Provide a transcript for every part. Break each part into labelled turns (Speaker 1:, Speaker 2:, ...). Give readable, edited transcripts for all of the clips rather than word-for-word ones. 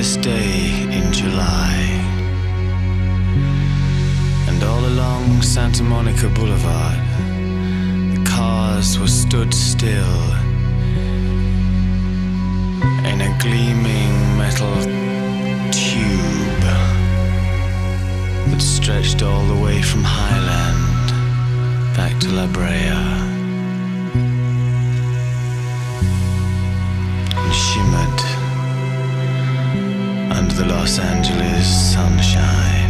Speaker 1: breathless day in July, and all along Santa Monica Boulevard, the cars were stood still in a gleaming metal tube that stretched all the way from Highland back to La Brea and shimmered under the Los Angeles sunshine.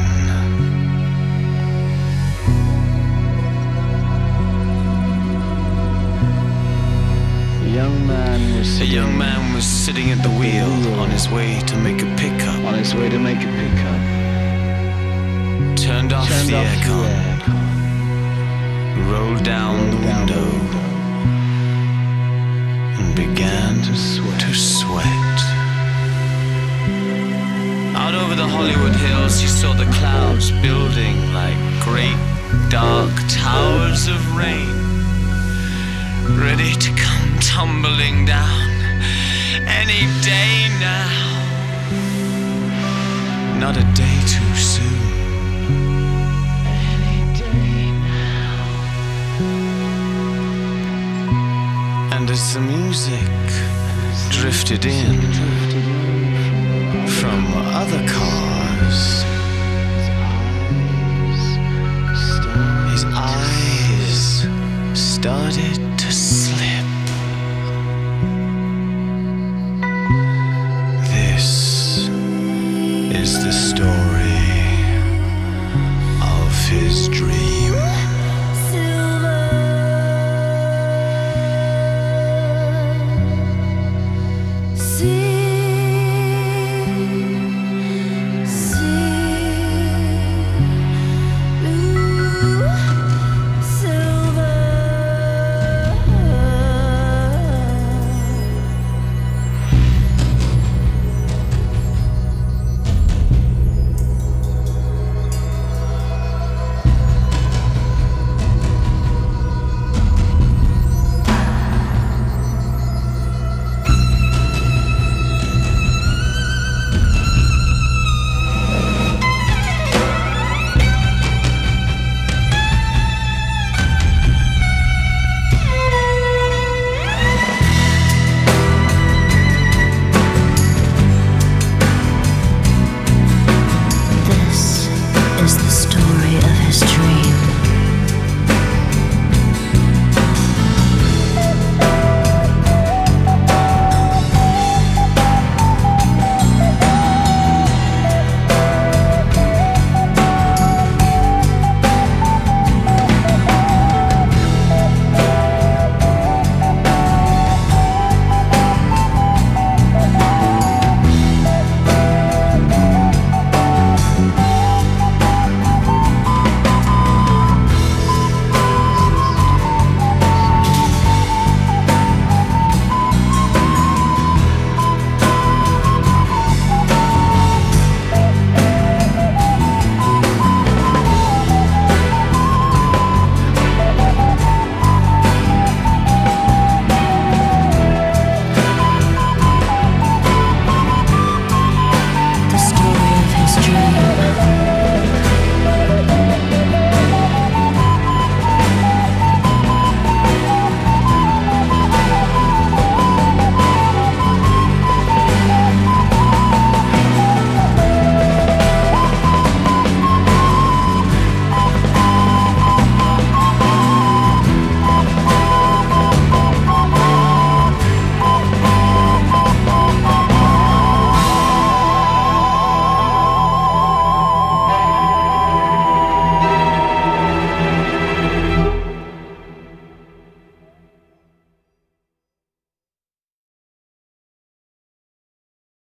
Speaker 1: A young man was sitting at the wheel on his way to make a pickup. Turned off the aircon, rolled down the window, and began to sweat. Out over the Hollywood hills, he saw the clouds building like great dark towers of rain, ready to come tumbling down any day now. Not a day too soon. Any day now. And as the music drifted in from other cars, his eyes started to slip.